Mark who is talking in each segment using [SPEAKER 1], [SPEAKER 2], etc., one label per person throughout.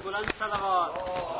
[SPEAKER 1] بلند صلوات.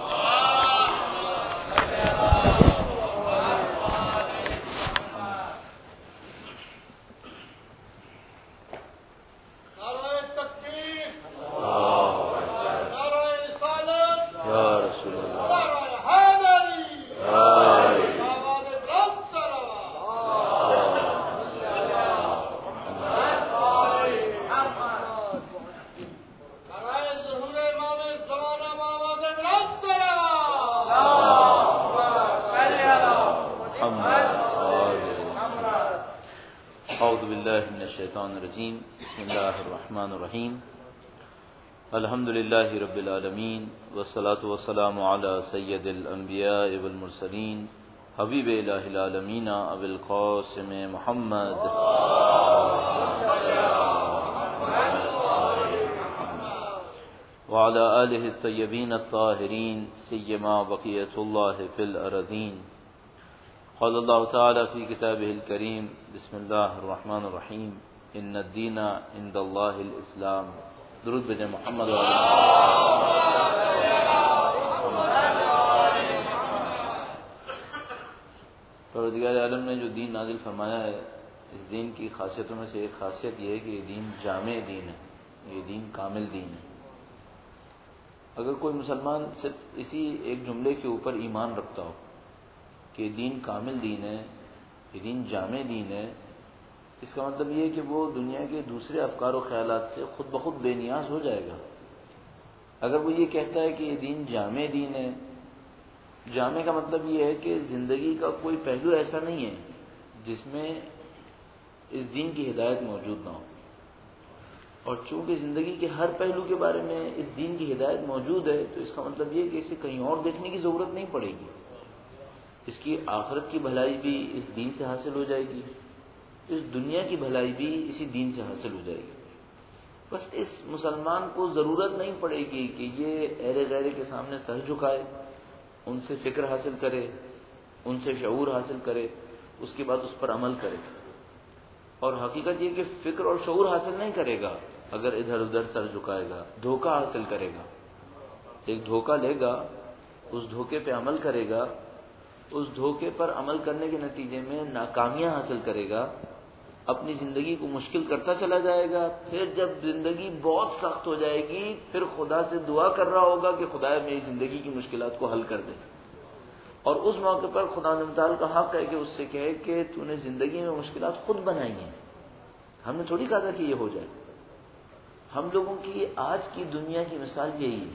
[SPEAKER 2] بسم اللہ الرحمن الرحیم. الحمد للہ رب العالمین والصلاة والسلام علی سید الانبیاء والمرسلین حبیب الہ العالمین ابی القاسم محمد وعلی آلہ الطیبین الطاہرین سیما بقیۃ اللہ فی الارضین. قال اللہ تعالی فی کتابہ الکریم بسم اللہ الرحمن الرحیم ان الدین عند اللہ الاسلام. درود بجائے محمد و پروردگار عالم نے جو دین نازل فرمایا ہے، اس دین کی خاصیتوں میں سے ایک خاصیت یہ ہے کہ یہ دین جامع دین ہے، یہ دین کامل دین ہے. اگر کوئی مسلمان صرف اسی ایک جملے کے اوپر ایمان رکھتا ہو کہ یہ دین کامل دین ہے، یہ دین جامع دین ہے، اس کا مطلب یہ ہے کہ وہ دنیا کے دوسرے افکار و خیالات سے خود بخود بے نیاز ہو جائے گا. اگر وہ یہ کہتا ہے کہ یہ دین جامع دین ہے، جامع کا مطلب یہ ہے کہ زندگی کا کوئی پہلو ایسا نہیں ہے جس میں اس دین کی ہدایت موجود نہ ہو، اور چونکہ زندگی کے ہر پہلو کے بارے میں اس دین کی ہدایت موجود ہے تو اس کا مطلب یہ ہے کہ اسے کہیں اور دیکھنے کی ضرورت نہیں پڑے گی. اس کی آخرت کی بھلائی بھی اس دین سے حاصل ہو جائے گی، اس دنیا کی بھلائی بھی اسی دین سے حاصل ہو جائے گی. بس اس مسلمان کو ضرورت نہیں پڑے گی کہ یہ اہل غیرے کے سامنے سر جھکائے، ان سے فکر حاصل کرے، ان سے شعور حاصل کرے، اس کے بعد اس پر عمل کرے. اور حقیقت یہ کہ فکر اور شعور حاصل نہیں کرے گا اگر ادھر ادھر سر جھکائے گا، دھوکہ حاصل کرے گا. ایک دھوکہ لے گا، اس دھوکے پہ عمل کرے گا، اس دھوکے پر عمل کرنے کے نتیجے میں ناکامیاں حاصل کرے گا، اپنی زندگی کو مشکل کرتا چلا جائے گا. پھر جب زندگی بہت سخت ہو جائے گی پھر خدا سے دعا کر رہا ہوگا کہ خدا میری زندگی کی مشکلات کو حل کر دے. اور اس موقع پر خدا تعالی کا حق ہے کہ اس سے کہے کہ تو نے زندگی میں مشکلات خود بنائی ہیں، ہم نے تھوڑی کہا تھا کہ یہ ہو جائے. ہم لوگوں کی آج کی دنیا کی مثال یہی ہے.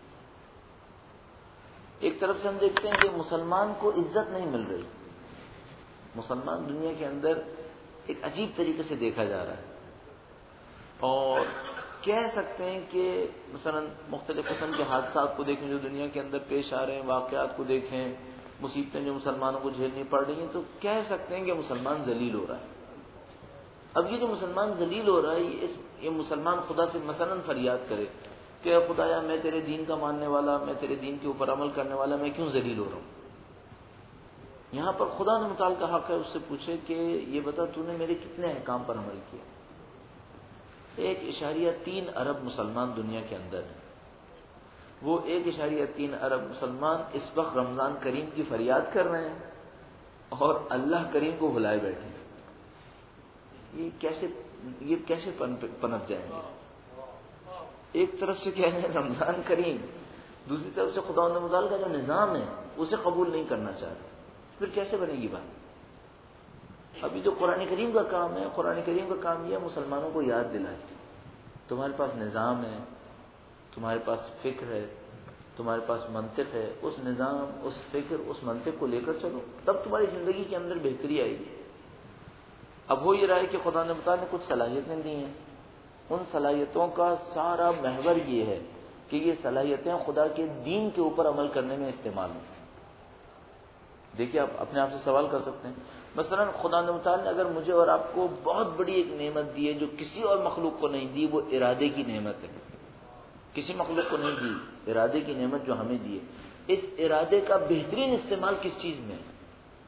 [SPEAKER 2] ایک طرف سے ہم دیکھتے ہیں کہ مسلمان کو عزت نہیں مل رہی، مسلمان دنیا کے اندر ایک عجیب طریقے سے دیکھا جا رہا ہے. اور کہہ سکتے ہیں کہ مثلا مختلف قسم کے حادثات کو دیکھیں جو دنیا کے اندر پیش آ رہے ہیں، واقعات کو دیکھیں، مصیبتیں جو مسلمانوں کو جھیلنی پڑ رہی ہیں، تو کہہ سکتے ہیں کہ مسلمان ذلیل ہو رہا ہے. اب یہ جو مسلمان ذلیل ہو رہا ہے، یہ مسلمان خدا سے مثلا فریاد کرے کہ خدایا میں تیرے دین کا ماننے والا، میں تیرے دین کے اوپر عمل کرنے والا، میں کیوں ذلیل ہو رہا ہوں. یہاں پر خدا نے متعال کا حق ہے اس سے پوچھے کہ یہ بتا تو نے میرے کتنے احکام پر عمل کیا. 1.3 ارب مسلمان دنیا کے اندر ہیں. وہ 1.3 ارب مسلمان اس وقت رمضان کریم کی فریاد کر رہے ہیں اور اللہ کریم کو بھلائے بیٹھے ہیں. یہ کیسے پنپ جائیں گے؟ ایک طرف سے کہہ رہے ہیں رمضان کریم، دوسری طرف سے خدا متعال کا جو نظام ہے اسے قبول نہیں کرنا چاہتے، پھر کیسے بنے گی بات؟ ابھی جو قرآن کریم کا کام ہے، قرآن کریم کا کام یہ مسلمانوں کو یاد دلائے تمہارے پاس نظام ہے، تمہارے پاس فکر ہے، تمہارے پاس منطق ہے. اس نظام، اس فکر، اس منطق کو لے کر چلو، تب تمہاری زندگی کے اندر بہتری آئے گی. اب ہو یہ رہا ہے کہ خدا تعالیٰ نے کچھ صلاحیتیں دی ہیں، ان صلاحیتوں کا سارا محور یہ ہے کہ یہ صلاحیتیں خدا کے دین کے اوپر عمل کرنے میں استعمال ہوں. دیکھیے آپ اپنے آپ سے سوال کر سکتے ہیں، مثلا خدا تعالیٰ نے اگر مجھے اور آپ کو بہت بڑی ایک نعمت دی ہے جو کسی اور مخلوق کو نہیں دی، وہ ارادے کی نعمت ہے. کسی مخلوق کو نہیں دی ارادے کی نعمت جو ہمیں دی ہے. اس ارادے کا بہترین استعمال کس چیز میں ہے؟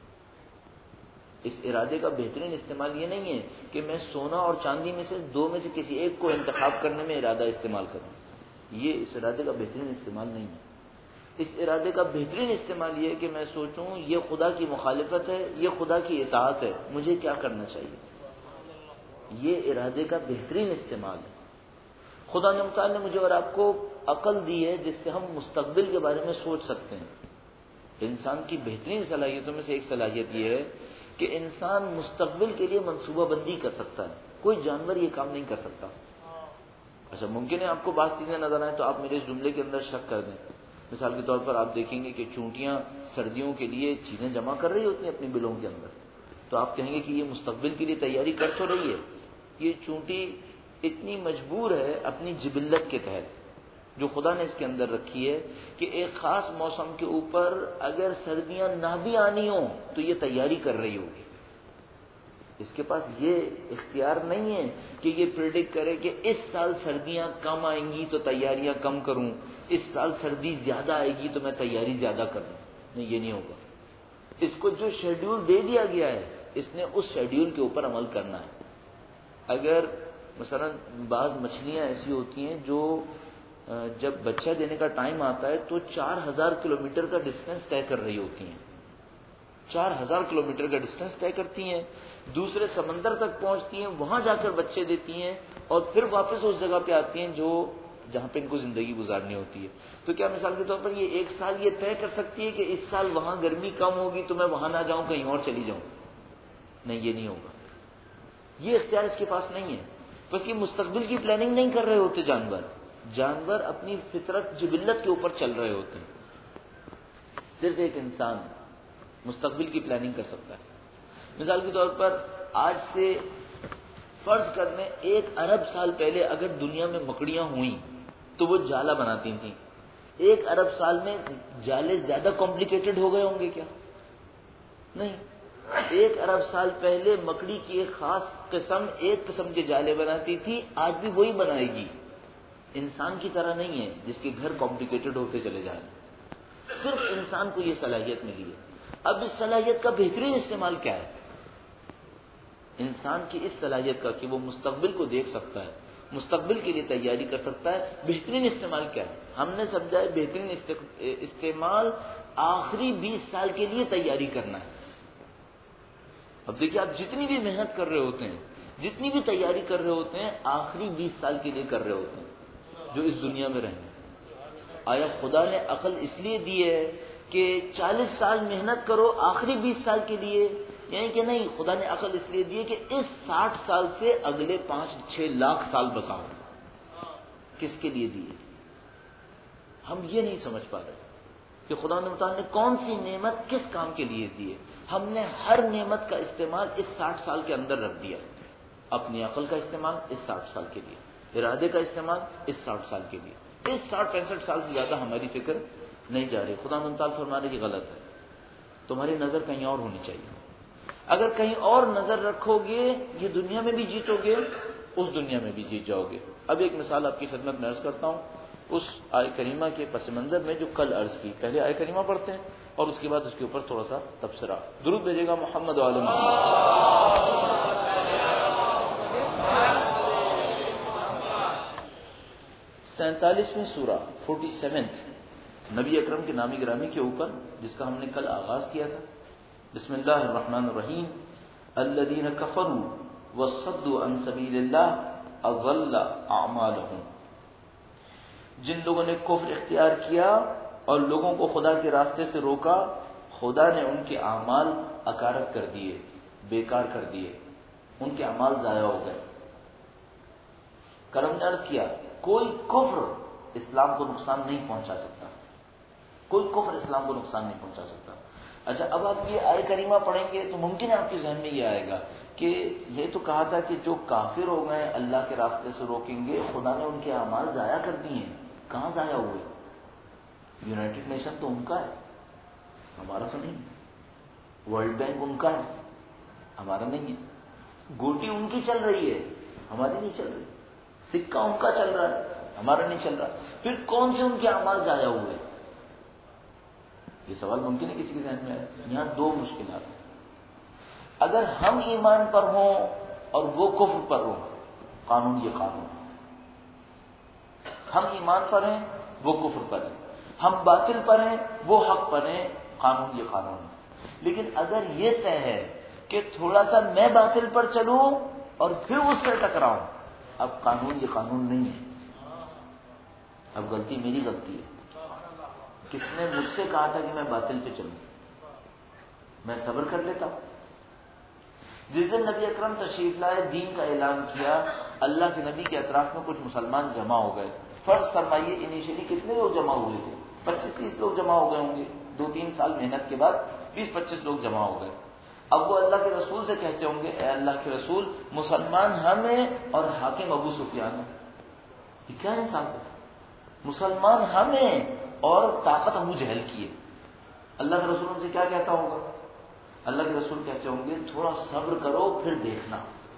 [SPEAKER 2] اس ارادے کا بہترین استعمال یہ نہیں ہے کہ میں سونا اور چاندی میں سے دو میں سے کسی ایک کو انتخاب کرنے میں ارادہ استعمال کروں. یہ اس ارادے کا بہترین استعمال نہیں ہے. اس ارادے کا بہترین استعمال یہ ہے کہ میں سوچوں یہ خدا کی مخالفت ہے، یہ خدا کی اطاعت ہے، مجھے کیا کرنا چاہیے. یہ ارادے کا بہترین استعمال ہے. خدا نے متعال نے مجھے اور آپ کو عقل دی ہے جس سے ہم مستقبل کے بارے میں سوچ سکتے ہیں. انسان کی بہترین صلاحیتوں میں سے ایک صلاحیت یہ ہے کہ انسان مستقبل کے لیے منصوبہ بندی کر سکتا ہے. کوئی جانور یہ کام نہیں کر سکتا. اچھا ممکن ہے آپ کو بعض چیزیں نظر آئیں تو آپ میرے اس جملے کے اندر شک کر دیں. مثال کے طور پر آپ دیکھیں گے کہ چونٹیاں سردیوں کے لیے چیزیں جمع کر رہی ہوتی ہیں اپنی بلوں کے اندر، تو آپ کہیں گے کہ یہ مستقبل کے لیے تیاری کر تو رہی ہے. یہ چونٹی اتنی مجبور ہے اپنی جبلت کے تحت جو خدا نے اس کے اندر رکھی ہے کہ ایک خاص موسم کے اوپر اگر سردیاں نہ بھی آنی ہوں تو یہ تیاری کر رہی ہوگی. اس کے پاس یہ اختیار نہیں ہے کہ یہ پریڈکٹ کرے کہ اس سال سردیاں کم آئیں گی تو تیاریاں کم کروں، اس سال سردی زیادہ آئے گی تو میں تیاری زیادہ کروں. نہیں، یہ نہیں ہوگا. اس کو جو شیڈیول دے دیا گیا ہے اس نے اس شیڈیول کے اوپر عمل کرنا ہے. اگر مثلا بعض مچھلیاں ایسی ہوتی ہیں جو جب بچہ دینے کا ٹائم آتا ہے تو 4000 کلومیٹر کا ڈسٹینس طے کر رہی ہوتی ہیں. 4000 کلومیٹر کا ڈسٹینس طے کرتی ہیں، دوسرے سمندر تک پہنچتی ہیں، وہاں جا کر بچے دیتی ہیں اور پھر واپس اس جگہ پہ آتی ہیں جہاں پہ ان کو زندگی گزارنی ہوتی ہے. تو کیا مثال کے طور پر یہ ایک سال یہ طے کر سکتی ہے کہ اس سال وہاں گرمی کم ہوگی تو میں وہاں نہ جاؤں، کہیں اور چلی جاؤں؟ نہیں، یہ نہیں ہوگا. یہ اختیار اس کے پاس نہیں ہے. بس یہ مستقبل کی پلاننگ نہیں کر رہے ہوتے جانور اپنی فطرت جبلت کے اوپر چل رہے ہوتے ہیں. صرف ایک انسان مستقبل کی پلاننگ کر سکتا ہے. مثال کے طور پر آج سے فرض کر لیں 1 ارب سال پہلے اگر دنیا میں مکڑیاں ہوئیں تو وہ جالا بناتی تھیں. 1 ارب سال میں جالے زیادہ کمپلیکیٹڈ ہو گئے ہوں گے کیا؟ نہیں. 1 ارب سال پہلے مکڑی کی ایک خاص قسم ایک قسم کے جالے بناتی تھی، آج بھی وہی بنائے گی. انسان کی طرح نہیں ہے جس کے گھر کمپلیکیٹڈ ہوتے چلے جائیں. صرف انسان کو یہ صلاحیت ملی ہے. اب اس صلاحیت کا بہترین استعمال کیا ہے؟ انسان کی اس صلاحیت کا کہ وہ مستقبل کو دیکھ سکتا ہے، مستقبل کے لیے تیاری کر سکتا ہے. بہترین استعمال کیا ہے؟ ہم نے سمجھا ہے بہترین استعمال آخری 20 سال کے لیے تیاری کرنا ہے. اب دیکھیے آپ جتنی بھی محنت کر رہے ہوتے ہیں، جتنی بھی تیاری کر رہے ہوتے ہیں، آخری 20 سال کے لیے کر رہے ہوتے ہیں جو اس دنیا میں رہیں. آیا خدا نے عقل اس لیے دی ہے کہ 40 سال محنت کرو آخری 20 سال کے لیے؟ یعنی کہ نہیں، خدا نے عقل اس لیے دی ہے کہ اس 60 سال سے اگلے 5-6 لاکھ سال بساؤ. کس کے لیے دی ہے؟ ہم یہ نہیں سمجھ پا رہے کہ خدا نے متعال نے کون سی نعمت کس کام کے لیے دی ہے. ہم نے ہر نعمت کا استعمال اس 60 سال کے اندر رکھ دیا. اپنی عقل کا استعمال اس 60 سال کے لیے، ارادے کا استعمال اس 60 سال کے لیے. اس 60-65 سال سے زیادہ ہماری فکر نہیں جا رہی. خدا متعال فرمانے کی غلط ہے، تمہاری نظر کہیں اور ہونی چاہیے. اگر کہیں اور نظر رکھو گے یہ دنیا میں بھی جیتو گے، اس دنیا میں بھی جیت جاؤ گے. اب ایک مثال آپ کی خدمت میں عرض کرتا ہوں اس آیہ کریمہ کے پس منظر میں جو کل عرض کی. پہلے آیہ کریمہ پڑھتے ہیں اور اس کے بعد اس کے اوپر تھوڑا سا تبصرہ. درود بھیجے گا محمد و آل محمد. 47ویں سورہ 47 نبی اکرم کے نامی گرامی کے اوپر، جس کا ہم نے کل آغاز کیا تھا. بسم اللہ الرحمن الرحیم. الذین کفروا وصدوا عن سبیل اللہ اضل اعمالهم. جن لوگوں نے کفر اختیار کیا اور لوگوں کو خدا کے راستے سے روکا، خدا نے ان کے اعمال اکارت کر دیے، بیکار کر دیے، ان کے اعمال ضائع ہو گئے. کرم نے عرض کیا کوئی کفر اسلام کو نقصان نہیں پہنچا سکتا، کوئی کفر اسلام کو نقصان نہیں پہنچا سکتا. اچھا اب آپ یہ آیہ کریمہ پڑھیں گے تو ممکن ہے آپ کے ذہن میں یہ آئے گا کہ یہ تو کہا تھا کہ جو کافر ہو گئے اللہ کے راستے سے روکیں گے، خدا نے ان کے اعمال ضائع کر دیے ہیں. کہاں ضائع ہوئے؟ یونائٹڈ نیشن تو ان کا ہے، ہمارا تو نہیں. ورلڈ بینک ان کا ہے، ہمارا نہیں ہے. گوٹی ان کی چل رہی ہے، ہماری نہیں چل رہی. سکہ ان کا چل رہا ہے، ہمارا نہیں چل رہا. پھر کون سے ان کے اعمال ضائع ہوئے؟ یہ سوال ممکن ہے کسی کے ذہن میں آئے. یہاں 2 مشکلات ہیں. اگر ہم ایمان پر ہوں اور وہ کفر پر ہوں، قانون یہ قانون. ہم ایمان پر ہیں، وہ کفر پر ہیں، ہم باطل پر ہیں، وہ حق پر ہیں، قانون یہ قانون ہے۔ لیکن اگر یہ طے ہے کہ تھوڑا سا میں باطل پر چلوں اور پھر اس سے ٹکراؤں، اب قانون یہ قانون نہیں ہے، اب غلطی میری غلطی ہے۔ کس نے مجھ سے کہا تھا کہ میں باطل پہ چلوں؟ میں صبر کر لیتا ہوں۔ جس دن نبی اکرم تشریف لائے، دین کا اعلان کیا، اللہ کے نبی کے اطراف میں کچھ مسلمان جمع ہو گئے۔ فرض فرمائیے انیشلی کتنے لوگ جمع ہوئے تھے؟ 25-30 لوگ جمع ہو گئے ہوں گے، 2-3 سال محنت کے بعد 20-25 لوگ جمع ہو گئے۔ اب وہ اللہ کے رسول سے کہتے ہوں گے، اے اللہ کے رسول، مسلمان ہم ہیں اور حاکم ابو سفیان ہے۔ یہ کیا انسان ہے؟ مسلمان ہم ہیں اور طاقت ابو جہل کی ہے۔ اللہ کے رسول ان سے کیا کہتا ہوگا؟ اللہ کے رسول کہتے ہوں گے تھوڑا صبر کرو پھر دیکھنا۔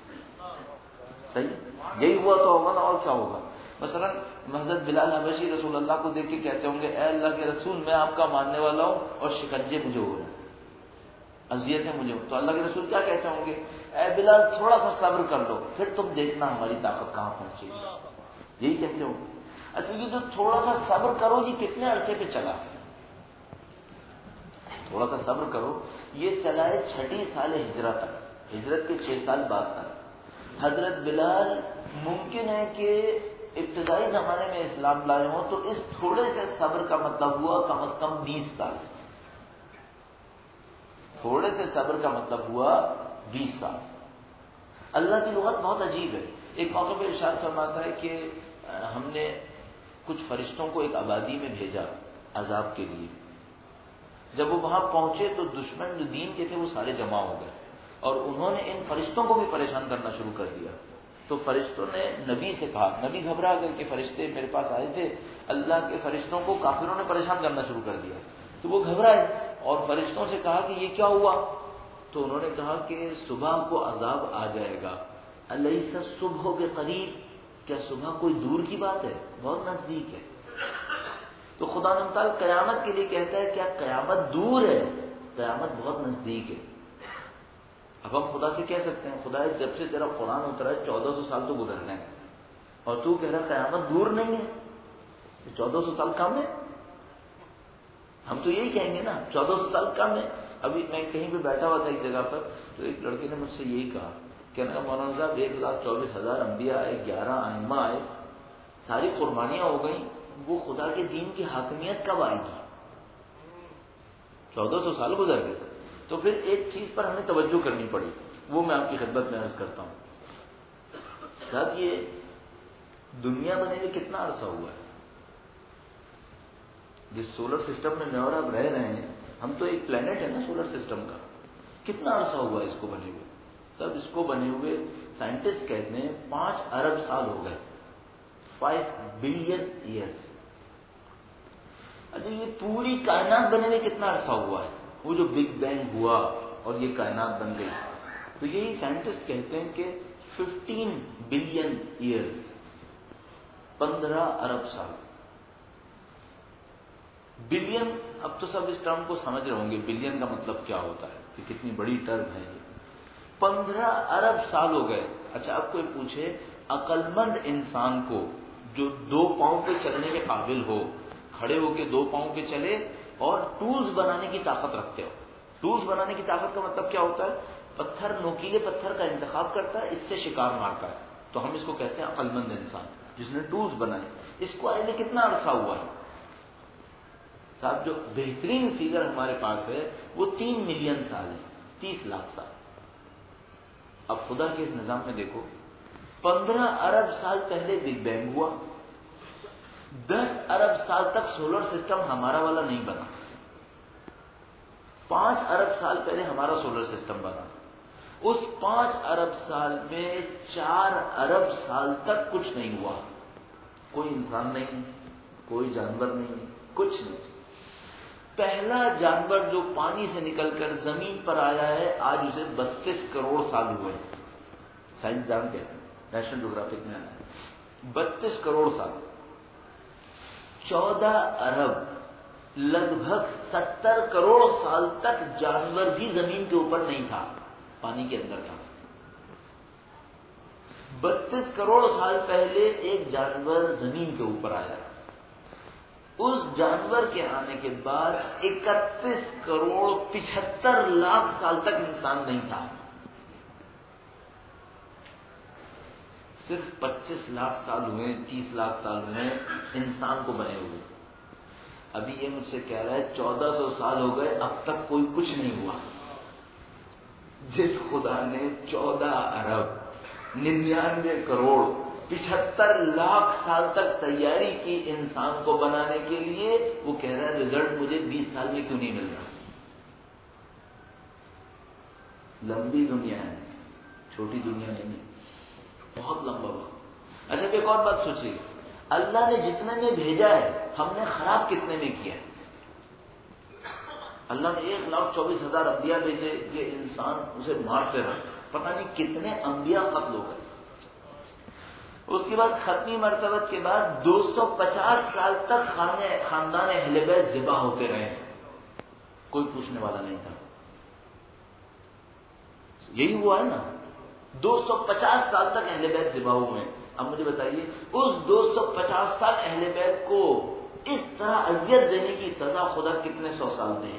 [SPEAKER 2] صحیح یہی ہوا تو ہوگا نا، اور کیا ہوگا؟ مثلا حضرت بلال حبشی رسول اللہ کو دیکھ کے کہتے ہوں گے، اے اللہ کے رسول، میں آپ کا ماننے والا ہوں اور شکنجے مجھے ہو رہے ہیں، اذیتیں مجھے ہو۔ تو اللہ کے رسول کیا کہتے ہوں گے؟ اے بلال تھوڑا سا صبر کر لو پھر تم دیکھنا ہماری طاقت کہاں پہنچے گی۔ یہی کہتے ہوں گے۔ اچھا یہ جو تھوڑا سا صبر کرو یہ کتنے عرصے پہ چلا؟ تھوڑا سا صبر کرو یہ چلا ہے 6 سال ہجرت تک، ہجرت کے 6 سال بعد تک۔ حضرت بلال ممکن ہے کہ ابتدائی زمانے میں اسلام لائے ہوں، تو اس تھوڑے سے صبر کا مطلب ہوا کم از کم 20 سال۔ تھوڑے سے صبر کا مطلب ہوا 20 سال۔ اللہ کی لغت بہت عجیب ہے۔ ایک موقع پہ ارشاد فرماتا ہے کہ ہم نے کچھ فرشتوں کو ایک آبادی میں بھیجا عذاب کے لیے۔ جب وہ وہاں پہنچے تو دشمن جو دین کے تھے وہ سارے جمع ہو گئے اور انہوں نے ان فرشتوں کو بھی پریشان کرنا شروع کر دیا۔ تو فرشتوں نے نبی سے کہا، نبی گھبرا گئے کہ فرشتے میرے پاس آئے تھے، اللہ کے فرشتوں کو کافروں نے پریشان کرنا شروع کر دیا۔ تو وہ گھبرائے اور فرشتوں سے کہا کہ یہ کیا ہوا؟ تو انہوں نے کہا کہ صبح کو عذاب آ جائے گا۔ الیس الصبح بقریب، کیا صبح کوئی دور کی بات ہے؟ بہت نزدیک ہے۔ تو خدا تعالیٰ قیامت کے لیے کہتا ہے کیا قیامت دور ہے؟ قیامت بہت نزدیک ہے۔ اب ہم خدا سے کہہ سکتے ہیں خدا جب سے تیرا قرآن اترا ہے 1400 سال تو گزرنے ہیں اور تو کہہ رہا قیامت دور نہیں ہے، 1400 سال کم ہے؟ ہم تو یہی کہیں گے نا 1400 سال کم ہے۔ ابھی میں کہیں پہ بیٹھا ہوا تھا ایک جگہ پر، تو ایک لڑکے نے مجھ سے یہی کہا، کہنے کا مولانا صاحب 1,24,000 انبیاء آئے، 11 ائمہ آئے، ساری قربانیاں ہو گئیں، وہ خدا کے دین کی حاکمیت کب آئے گی؟ 1400 سال گزر گئے۔ تو پھر ایک چیز پر ہمیں توجہ کرنی پڑی، وہ میں آپ کی خدمت میں عرض کرتا ہوں۔ صاحب یہ دنیا بنے ہوئے کتنا عرصہ ہوا ہے؟ جس سولر سسٹم میں میں اور آپ رہ رہے ہیں، ہم تو ایک پلانٹ ہے نا سولر سسٹم کا، کتنا عرصہ ہوا ہے اس کو بنے ہوئے؟ تب اس کو بنے ہوئے سائنٹسٹ کہتے ہیں 5 ارب سال ہو گئے، 5 بلین ایئرس۔ اچھا یہ پوری کائنات بنے ہوئے کتنا عرصہ ہوا ہے؟ وہ جو بگ بینگ ہوا اور یہ کائنات بن گئی، تو یہی سائنٹسٹ کہتے ہیں کہ 15 بلین ایئرس، 15 ارب سال۔ بلین، اب تو سب اس ٹرم کو سمجھ رہے ہوں گے بلین کا مطلب کیا ہوتا ہے، کہ کتنی بڑی ٹرم ہے یہ۔ 15 ارب سال ہو گئے۔ اچھا اب کوئی پوچھے عقل مند انسان کو جو 2 پاؤں پہ چلنے کے قابل ہو، کھڑے ہو کے 2 پاؤں پہ چلے اور ٹولز بنانے کی طاقت رکھتے ہو۔ ٹولز بنانے کی طاقت کا مطلب کیا ہوتا ہے؟ پتھر، نوکیلے پتھر کا انتخاب کرتا ہے، اس سے شکار مارتا ہے، تو ہم اس کو کہتے ہیں عقل مند انسان جس نے ٹولز بنائے۔ اس کو آئے کتنا عرصہ ہوا ہے؟ صاحب جو بہترین فیگر ہمارے پاس ہے وہ 3 ملین سال ہے، 30 لاکھ سال۔ اب خدا کے اس نظام میں دیکھو، 15 ارب سال پہلے بگ بینگ ہوا، 10 ارب سال تک سولر سسٹم ہمارا والا نہیں بنا، 5 ارب سال پہلے ہمارا سولر سسٹم بنا، اس 5 ارب سال میں 4 ارب سال تک کچھ نہیں ہوا، کوئی انسان نہیں، کوئی جانور نہیں، کچھ نہیں۔ پہلا جانور جو پانی سے نکل کر زمین پر آیا ہے آج اسے 32 کروڑ سال ہوئے، سائنسدان کہتے ہیں، نیشنل جغرافک میں آیا ہے 32 کروڑ سال۔ 14 ارب لگ بھگ 70 کروڑ سال تک جانور بھی زمین کے اوپر نہیں تھا، پانی کے اندر تھا۔ 32 کروڑ سال پہلے ایک جانور زمین کے اوپر آیا. اس جانور کے آنے کے بعد 31 کروڑ 75 لاکھ سال تک انسان نہیں تھا. صرف 25 لاکھ سال ہوئے، 30 لاکھ سال ہوئے انسان کو بنے ہوئے. ابھی یہ مجھ سے کہہ رہا ہے 1400 سال ہو گئے، اب تک کوئی کچھ نہیں ہوا. جس خدا نے 14 ارب 99 کروڑ 75 لاکھ سال تک تیاری کی انسان کو بنانے کے لیے، وہ کہہ رہا ہے رزلٹ مجھے 20 سال میں کیوں نہیں مل رہا. لمبی دنیا ہے، چھوٹی دنیا نہیں ہے، بہت لمبا وقت. اچھا ایک اور بات سوچیے، اللہ نے جتنے میں بھیجا ہے ہم نے خراب کتنے میں کیا ہے؟ اللہ نے 1,24,000 انبیاء بھیجے، یہ انسان اسے مارتے رہا، پتہ نہیں کتنے انبیاء قتل ہو گئے. اس کے بعد ختمی مرتبت کے بعد 250 سال تک خاندان اہل بیت ذبح ہوتے رہے، کوئی پوچھنے والا نہیں تھا. یہی ہوا ہے نا، 250 سال تک اہل بیت ذبح ہوئے. اب مجھے بتائیے اس 250 سال اہل بیت کو اس طرح اذیت دینے کی سزا خدا کتنے 100 سال دے؟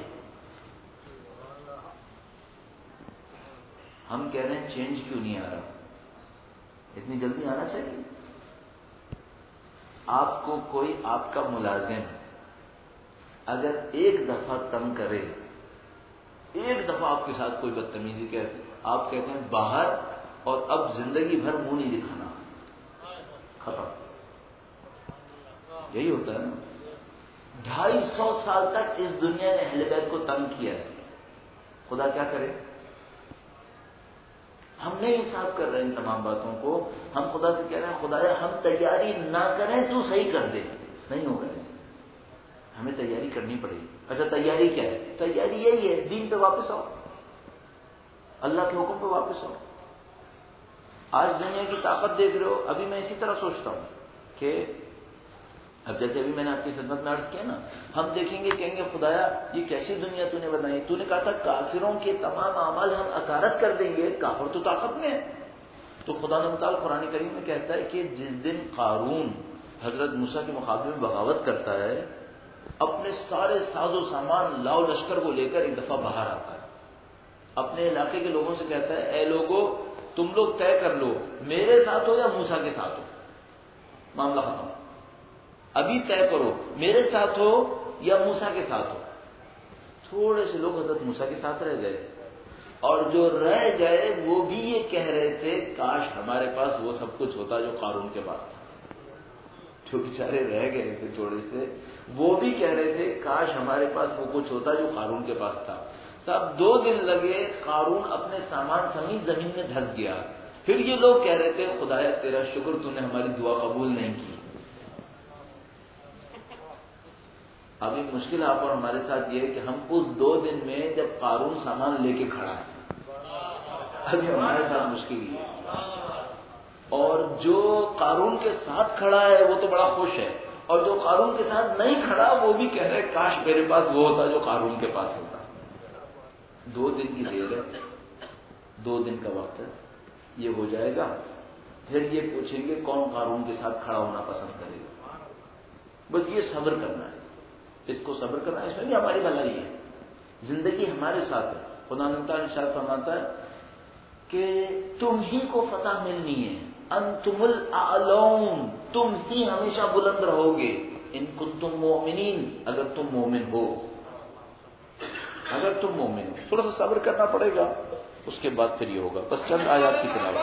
[SPEAKER 2] ہم کہہ رہے ہیں چینج کیوں نہیں آ رہا؟ اتنی جلدی آنا چاہیے. آپ کو کوئی آپ کا ملازم اگر ایک دفعہ تنگ کرے، ایک دفعہ آپ کے ساتھ کوئی بدتمیزی کرے، آپ کہتے ہیں باہر، اور اب زندگی بھر منہ نہیں دکھانا، ختم. یہی ہوتا ہے نا. 250 سال تک اس دنیا نے اہل بیت کو تنگ کیا ہے. خدا کیا کرے؟ ہم نہیں حساب کر رہے ان تمام باتوں کو. ہم خدا سے کہہ رہے ہیں خدایا ہم تیاری نہ کریں تو صحیح کر دے. نہیں ہوگا ایسے، ہمیں تیاری کرنی پڑے گی. اچھا تیاری کیا ہے؟ تیاری یہی ہے دین پہ واپس آؤ، اللہ کے حکم پہ واپس آؤ. آج دنیا کی طاقت دیکھ رہے ہو. ابھی میں اسی طرح سوچتا ہوں کہ اب جیسے ابھی میں نے آپ کی خدمت میں عرض کیا نا، ہم دیکھیں گے کہیں گے خدایا یہ کیسی دنیا تو نے بنائی؟ تو نے کہا تھا کافروں کے تمام اعمال ہم اکارت کر دیں گے، کافر تو طاقت میں ہے. تو خدا نے متعال قرآن کریم میں کہتا ہے کہ جس دن قارون حضرت موسیٰ کے مقابلے میں بغاوت کرتا ہے، اپنے سارے ساز و سامان لاؤ لشکر کو لے کر ایک دفعہ باہر آتا ہے، اپنے علاقے کے لوگوں سے کہتا ہے اے لوگو تم لوگ طے کر لو میرے ساتھ ہو یا موسیٰ کے ساتھ ہو، معاملہ ختم. ابھی طے کرو میرے ساتھ ہو یا موسیٰ کے ساتھ ہو. تھوڑے سے لوگ حضرت موسیٰ کے ساتھ رہ گئے، اور جو رہ گئے وہ بھی یہ کہہ رہے تھے کاش ہمارے پاس وہ سب کچھ ہوتا جو قارون کے پاس تھا. جو بیچارے رہ گئے تھے تھوڑے سے، وہ بھی کہہ رہے تھے کاش ہمارے پاس وہ کچھ ہوتا جو قارون کے پاس تھا. صاحب 2 دن لگے، قارون اپنے سامان سمیت زمین میں دھس گیا. پھر یہ لوگ کہہ رہے تھے خدایا تیرا شکر تو نے ہماری دعا قبول نہیں کی. اب ایک مشکل آپ اور ہمارے ساتھ یہ ہے کہ ہم اس 2 دن میں جب قارون سامان لے کے کھڑا ہے، ابھی ہمارے ساتھ مشکل یہ ہے. اور جو قارون کے ساتھ کھڑا ہے وہ تو بڑا خوش ہے، اور جو قارون کے ساتھ نہیں کھڑا وہ بھی کہہ رہے کاش میرے پاس وہ ہوتا جو قارون کے پاس ہوتا. 2 دن کی دیر ہے، 2 دن کا وقت ہے، یہ ہو جائے گا. پھر یہ پوچھیں گے کون قارون کے ساتھ کھڑا ہونا پسند کرے گا. بس یہ صبر کرنا ہے، اس کو صبر کرنا ہے. اس میں بھی ہماری بھلائی ہے، زندگی ہمارے ساتھ ہے. خدا تعالیٰ ارشاد فرماتا ہے کہ تم ہی کو فتح ملنی ہے، انتم الاعلون، تم ہی ہمیشہ بلند رہو گے، ان کنتم مؤمنین، اگر تم مومن ہو. اگر تم مومن ہو تھوڑا سا صبر کرنا پڑے گا، اس کے بعد پھر یہ ہوگا. بس چند آیات کی تلاوت.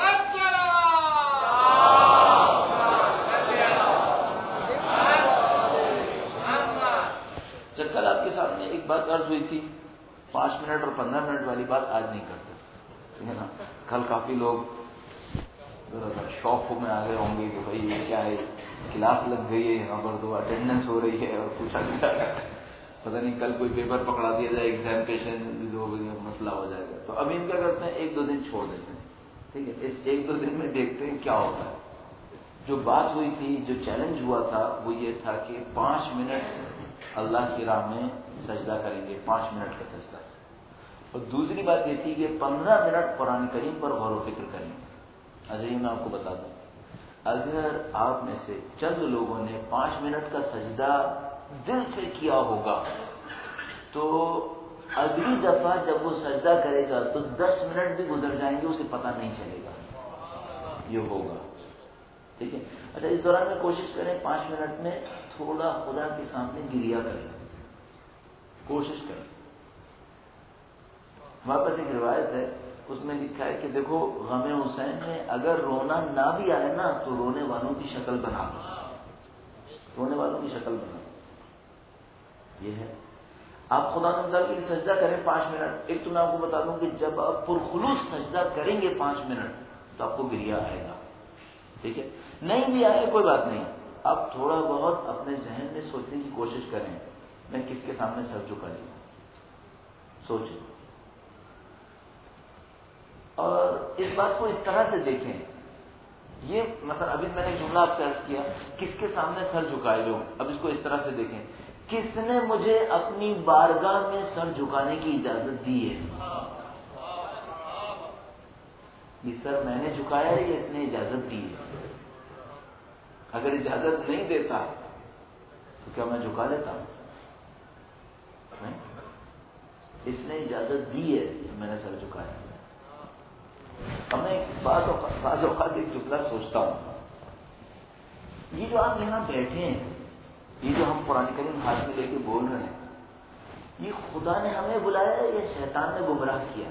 [SPEAKER 2] کل آپ کے سامنے ایک بات عرض ہوئی تھی، 5 منٹ اور 15 منٹ والی بات آج نہیں کرتے، ہے نا. کل کافی لوگ شوق میں آ گئے ہوں گے کہ بھائی یہ کیا ہے، کلاس لگ گئی ہے یہاں پر، تو اٹینڈنس ہو رہی ہے، اور پوچھا نہیں جا رہا ہے پتہ نہیں کل کوئی پیپر پکڑا دیا جائے، ایگزامینیشن جو مسئلہ ہو جائے گا. تو ابھی ہم کیا کرتے ہیں، 1-2 دن چھوڑ دیتے ہیں. ٹھیک ہے، اس 1-2 دن میں دیکھتے ہیں کیا ہوتا ہے. جو بات ہوئی تھی، جو چیلنج ہوا تھا وہ یہ تھا کہ 5 منٹ اللہ کی راہ میں سجدہ کریں گے، 5 منٹ کا سجدہ. اور دوسری بات یہ تھی کہ 15 منٹ قرآن کریم پر غور و فکر کریں گے. اچھا یہ میں آپ کو بتا دوں، اگر آپ میں سے چند لوگوں نے 5 منٹ کا سجدہ دل سے کیا ہوگا تو اگلی دفعہ جب وہ سجدہ کرے گا تو 10 منٹ بھی گزر جائیں گے، اسے پتہ نہیں چلے گا، یہ ہوگا. ٹھیک ہے. اچھا، اس دوران میں کوشش کریں 5 منٹ میں تھوڑا خدا کے سامنے گریا کریں، کوشش کریں. ہمارے پاس ایک روایت ہے، اس میں لکھا ہے کہ دیکھو غم حسین میں اگر رونا نہ بھی آئے نا تو رونے والوں کی شکل بنا دو، رونے والوں کی شکل بنا دو. یہ ہے. آپ خدا تعالیٰ کے لیے سجدہ کریں 5 منٹ. ایک تو میں آپ کو بتا دوں کہ جب آپ پرخلوص سجدہ کریں گے 5 منٹ تو آپ کو گریا آئے گا. ٹھیک ہے. نہیں بھی آئے کوئی بات نہیں، آپ تھوڑا بہت اپنے ذہن میں سوچنے کی کوشش کریں میں کس کے سامنے سر جھکا دوں، سوچیں. اور اس بات کو اس طرح سے دیکھیں، یہ مثلا ابھی میں نے جملہ آپ سے عرض کیا کس کے سامنے سر جھکائے لو، اب اس کو اس طرح سے دیکھیں، کس نے مجھے اپنی بارگاہ میں سر جھکانے کی اجازت دی ہے؟ یہ سر میں نے جھکایا ہے یا اس نے اجازت دی ہے؟ اگر اجازت نہیں دیتا تو کیا میں جھکا لیتا ہوں؟ اس نے اجازت دی ہے میں نے سر جھکایا. میں بعض اوقات ایک جملہ سوچتا ہوں، یہ جو آپ یہاں بیٹھے ہیں، یہ جو ہم قرآن کریم ہاتھ میں لے کے بول رہے ہیں، یہ خدا نے ہمیں بلایا ہے یا شیطان نے گمراہ کیا؟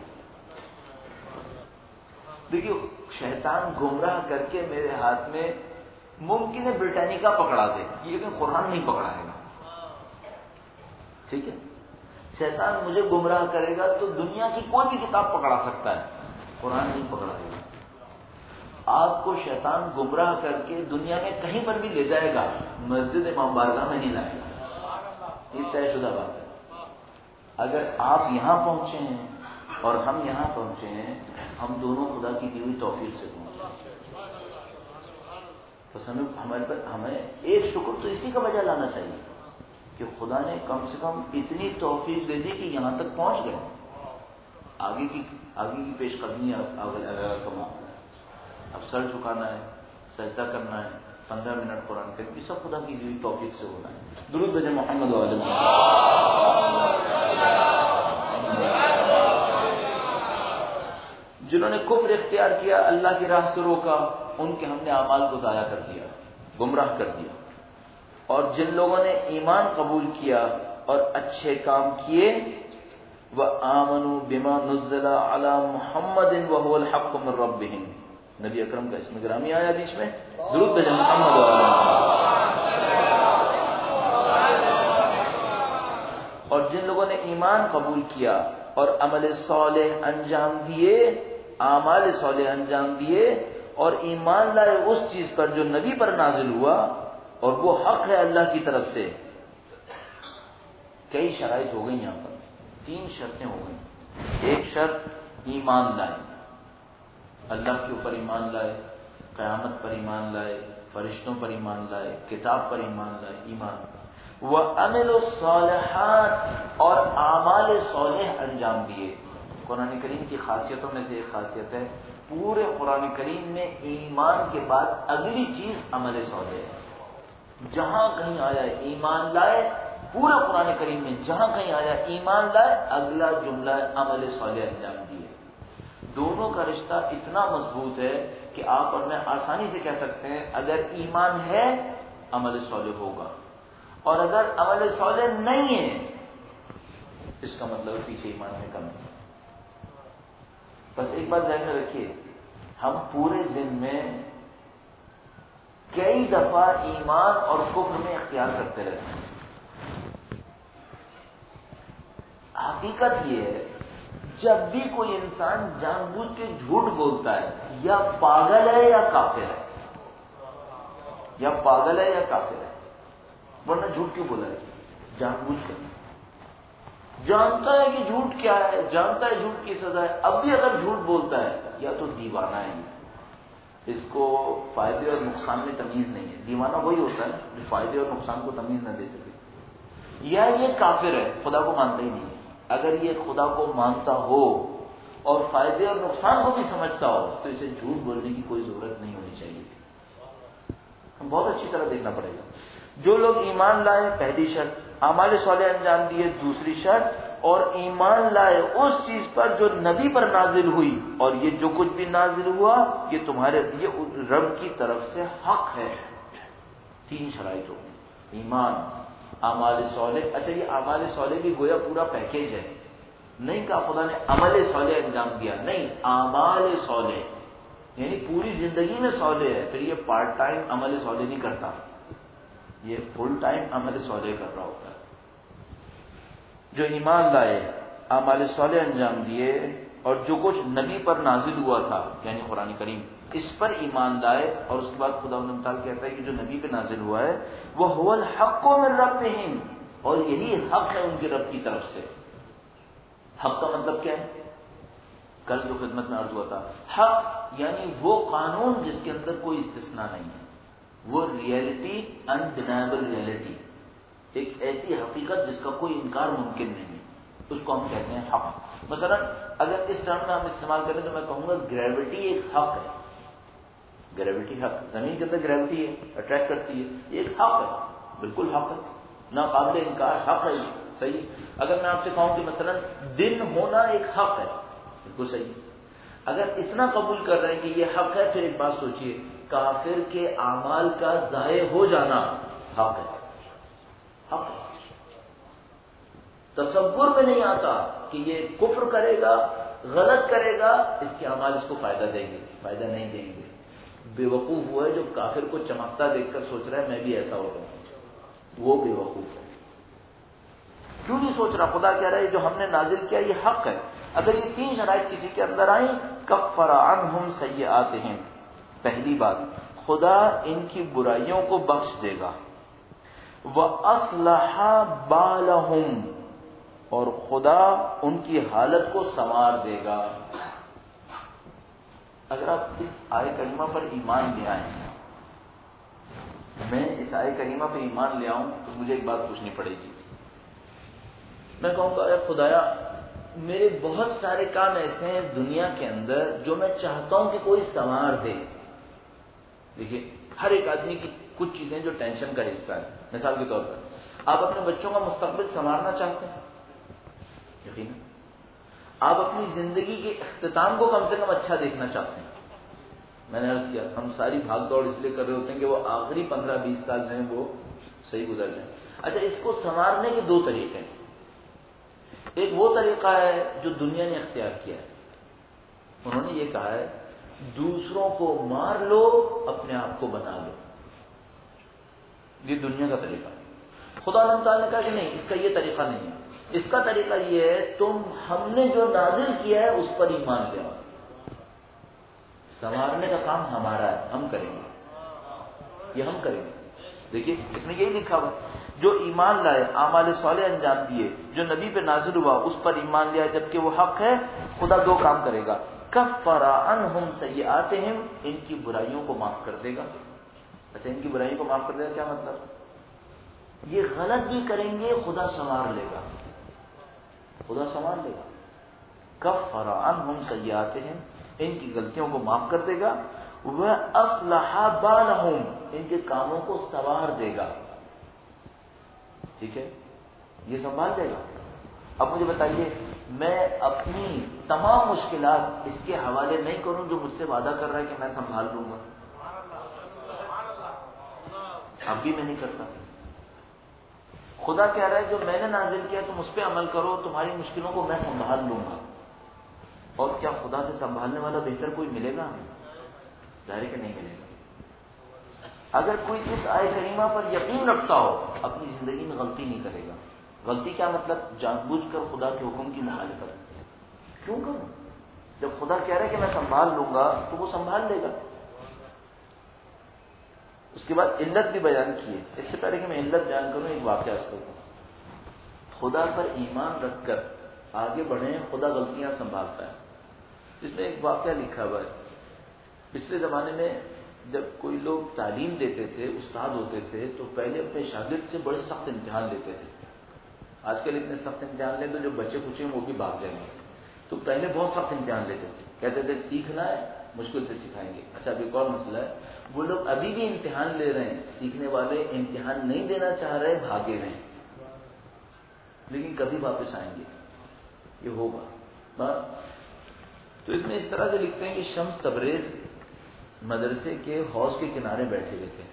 [SPEAKER 2] دیکھیے شیطان گمراہ کر کے میرے ہاتھ میں ممکن ہے برٹانیکا پکڑا دے، لیکن قرآن نہیں پکڑائے گا. ٹھیک ہے. شیطان مجھے گمراہ کرے گا تو دنیا کی کوئی بھی کتاب پکڑا سکتا ہے، قرآن نہیں پکڑائے گا. آپ کو شیطان گمراہ کر کے دنیا میں کہیں پر بھی لے جائے گا، مسجد امام بارگاہ میں نہیں لائے گا. یہ طے شدہ بات ہے. اگر آپ یہاں پہنچے ہیں اور ہم یہاں پہنچے ہیں، ہم دونوں خدا کی دی ہوئی توفیق سے پہنچے. بس ہمیں ایک شکر تو اسی کا وجہ لانا چاہیے کہ خدا نے کم سے کم اتنی توفیق دے دی کہ یہاں تک پہنچ گئے. آگے کی پیش قدمی کما. اب سر جھکانا ہے، سجدہ کرنا ہے، 15 منٹ قرآن کریم کی سب خدا کی دی ہوئی توفیق سے ہونا ہے. درود بھیجیں محمد و علیہ. جنہوں نے کفر اختیار کیا، اللہ کی راہ سے روکا، ان کے ہم نے اعمال کو ضائع کر دیا، گمراہ کر دیا. اور جن لوگوں نے ایمان قبول کیا اور اچھے کام کیے، وَآمَنُوا بِمَا نُزِّلَ عَلَى مُحَمَّدٍ وَهُوَ الْحَقُّ مِنْ رَبِّهِمْ. نبی اکرم کا اسم گرامی آیا بیچ میں، درود بھیجیں محمد و علیہ. اور جن لوگوں نے ایمان قبول کیا اور عمل صالح انجام دیے، اعمال صالح انجام دیے اور ایمان لائے اس چیز پر جو نبی پر نازل ہوا اور وہ حق ہے اللہ کی طرف سے. کئی شرائط ہو گئی یہاں پر، 3 شرطیں ہو گئیں. ایک شرط ایمان لائے، اللہ کے اوپر ایمان لائے، قیامت پر ایمان لائے، فرشتوں پر ایمان لائے، کتاب پر ایمان لائے. ایمان وَعَمِلُوا الصَّالِحَاتِ اور اعمال صالح انجام دیے. قرآن کریم کی خاصیتوں میں سے ایک خاصیت ہے، پورے قرآن کریم میں ایمان کے بعد اگلی چیز عمل صالح ہے. جہاں کہیں آیا ایمان لائے، پورے قرآن کریم میں جہاں کہیں آیا ایمان لائے، اگلا جملہ عمل صالح انجام دیے. دونوں کا رشتہ اتنا مضبوط ہے کہ آپ اور میں آسانی سے کہہ سکتے ہیں اگر ایمان ہے عمل صالح ہوگا، اور اگر عمل صالح نہیں ہے اس کا مطلب پیچھے ایمان میں کمی ہے. بس ایک بات ذہن میں رکھیے، ہم پورے دن میں کئی دفعہ ایمان اور کفر میں اختیار کرتے رہتے ہیں. حقیقت یہ ہے جب بھی کوئی انسان جان بوجھ کے جھوٹ بولتا ہے، یا پاگل ہے یا کافر ہے، یا پاگل ہے یا کافر ہے. ورنہ جھوٹ کیوں بولا ہے؟ جان بوجھ کر جانتا ہے کہ جھوٹ کیا ہے، جانتا ہے جھوٹ کی سزا ہے، اب بھی اگر جھوٹ بولتا ہے یا تو دیوانہ ہے، اس کو فائدے اور نقصان میں تمیز نہیں ہے. دیوانہ وہی ہوتا ہے جو فائدے اور نقصان کو تمیز نہ دے سکے. یا یہ کافر ہے، خدا کو مانتا ہی نہیں ہے. اگر یہ خدا کو مانتا ہو اور فائدے اور نقصان کو بھی سمجھتا ہو تو اسے جھوٹ بولنے کی کوئی ضرورت نہیں ہونی چاہیے. بہت اچھی طرح دیکھنا پڑے گا. جو لوگ ایمان لائے پہلی شرط، اعمال صالح انجام دیے دوسری شرط، اور ایمان لائے اس چیز پر جو نبی پر نازل ہوئی، اور یہ جو کچھ بھی نازل ہوا یہ تمہارے یہ رب کی طرف سے حق ہے. 3 شرائط ہوگی، ایمان، اعمال صالح. اچھا یہ اعمال صالح بھی گویا پورا پیکیج ہے، نہیں کہا خدا نے عمل صالح انجام دیا، نہیں، اعمال صالح یعنی پوری زندگی میں صالح ہے. پھر یہ پارٹ ٹائم عمل صالح نہیں کرتا، یہ فل ٹائم عمل صالح کر رہا ہوتا ہے. جو ایمان لائے، اعمال صالح انجام دیے، اور جو کچھ نبی پر نازل ہوا تھا یعنی قرآن کریم، اس پر ایمان لائے. اور اس کے بعد خدا تعالیٰ کہتا ہے کہ جو نبی پہ نازل ہوا ہے وہ هو الحق من ربهم، اور یہی حق ہے ان کے رب کی طرف سے. حق کا مطلب کیا ہے؟ کل جو خدمت میں عرض ہوا تھا، حق یعنی وہ قانون جس کے اندر کوئی استثناء نہیں ہے، وہ ریئلٹی، انڈینائبل ریئلٹی، ایک ایسی حقیقت جس کا کوئی انکار ممکن نہیں ہے، اس کو ہم کہتے ہیں حق. مثلا اگر اس ٹرم میں ہم استعمال کریں تو میں کہوں گا گریوٹی ایک حق ہے. گریوٹی حق، زمین کے اندر گریوٹی ہے، اٹریکٹ کرتی ہے، یہ ایک حق ہے، بالکل حق ہے، ناقابل انکار حق ہے یہ. صحیح. اگر میں آپ سے کہوں کہ مثلا دن ہونا ایک حق ہے، بالکل صحیح. اگر اتنا قبول کر رہے ہیں کہ یہ حق ہے، پھر ایک بات سوچئے، کافر کے اعمال کا ضائع ہو جانا حق ہے. حق ہے. تصور میں نہیں آتا کہ یہ کفر کرے گا، غلط کرے گا، اس کے اعمال اس کو فائدہ دیں گے، فائدہ نہیں دیں گے. بے وقوف ہوا ہے جو کافر کو چمکتا دیکھ کر سوچ رہا ہے میں بھی ایسا ہو رہا ہوں، وہ بے وقوف ہے. کیوں نہیں سوچ رہا؟ خدا کہہ رہا ہے جو ہم نے نازل کیا یہ حق ہے. اگر یہ 3 شرائط کسی کے اندر آئیں، کفر عنہم سیئاتہم، پہلی بات خدا ان کی برائیوں کو بخش دے گا. وَأَصْلَحَ بَالَهُمْ، اور خدا ان کی حالت کو سنوار دے گا. اگر آپ اس آیہ کریمہ پر ایمان لے آئیں، میں اس آیہ کریمہ پہ ایمان لے آؤں تو مجھے ایک بات پوچھنی پڑے گی. میں کہوں گا اے خدایا، میرے بہت سارے کام ایسے ہیں دنیا کے اندر جو میں چاہتا ہوں کہ کوئی سنوار دے. دیکھیے ہر ایک آدمی کی کچھ چیزیں جو ٹینشن کا حصہ ہے. مثال کے طور پر آپ اپنے بچوں کا مستقبل سنوارنا چاہتے ہیں، یقین آپ اپنی زندگی کے اختتام کو کم سے کم اچھا دیکھنا چاہتے ہیں. میں نے عرض کیا ہم ساری بھاگ دوڑ اس لیے کر رہے ہوتے ہیں کہ وہ آخری 15-20 سال جو ہیں وہ صحیح گزر جائیں. اچھا اس کو سنوارنے کے 2 طریقے ہیں. ایک وہ طریقہ ہے جو دنیا نے اختیار کیا ہے، انہوں نے یہ کہا ہے دوسروں کو مار لو اپنے آپ کو بنا لو. یہ دنیا کا طریقہ ہے. خدا تعالیٰ نے کہا کہ نہیں، اس کا یہ طریقہ نہیں ہے. اس کا طریقہ یہ ہے تم ہم نے جو نازل کیا ہے اس پر ایمان لے آؤ. سنوارنے کا کام ہمارا ہے، ہم کریں گے، یہ ہم کریں گے. دیکھیے اس میں یہی لکھا ہوا جو ایمان لائے، اعمال صالح انجام دیے، جو نبی پہ نازل ہوا اس پر ایمان لیا جبکہ وہ حق ہے، خدا 2 کام کرے گا. کفر عنہم سیئاتہم، ان کی برائیوں کو معاف کر دے گا. اچھا ان کی برائیوں کو معاف کر دے گا کیا مطلب؟ یہ غلط بھی کریں گے خدا سنوار لے گا، خدا سنوار لے گا. کفر عنہم سیئاتہم، ان کی غلطیوں کو معاف کر دے گا. وَأَصْلَحَ بَالَهُمْ، ان کے کاموں کو سنوار دے گا. ٹھیک ہے، یہ سنبھال دے گا. اب مجھے بتائیے میں اپنی تمام مشکلات اس کے حوالے نہیں کروں جو مجھ سے وعدہ کر رہا ہے کہ میں سنبھال لوں گا. اب بھی میں نہیں کرتا. خدا کہہ رہا ہے جو میں نے نازل کیا تم اس پہ عمل کرو، تمہاری مشکلوں کو میں سنبھال لوں گا. اور کیا خدا سے سنبھالنے والا بہتر کوئی ملے گا؟ ظاہر کہ نہیں ملے گا. اگر کوئی اس آیہ کریمہ پر یقین رکھتا ہو اپنی زندگی میں غلطی نہیں کرے گا. غلطی کیا مطلب؟ جان بوجھ کر خدا کے حکم کی مخالفت. کیوں کروں؟ جب خدا کہہ رہا ہے کہ میں سنبھال لوں گا تو وہ سنبھال لے گا. اس کے بعد علت بھی بیان کی ہے. اس سے پہلے کہ میں علت بیان کروں ایک واقعہ اس کو. خدا پر ایمان رکھ کر آگے بڑھیں، خدا غلطیاں سنبھالتا ہے. اس میں ایک واقعہ لکھا ہوا ہے. پچھلے زمانے میں جب کوئی لوگ تعلیم دیتے تھے، استاد ہوتے تھے، تو پہلے اپنے شاگرد سے بڑے سخت امتحان لیتے تھے. آج کل اتنے سخت امتحان لیں تو جو بچے کچھ ہیں وہ بھی بھاگ جائیں گے. تو پہلے بہت سخت امتحان لیتے تھے. کہتے تھے سیکھنا ہے مشکل سے سکھائیں گے. اچھا اب ایک اور مسئلہ ہے, وہ لوگ ابھی بھی امتحان لے رہے ہیں, سیکھنے والے امتحان نہیں دینا چاہ رہے, بھاگے ہوئے ہیں, لیکن کبھی واپس آئیں گے, یہ ہوگا. تو اس میں اس طرح سے لکھتے ہیں کہ شمس تبریز مدرسے کے حوض کے کنارے بیٹھے ہوئے تھے.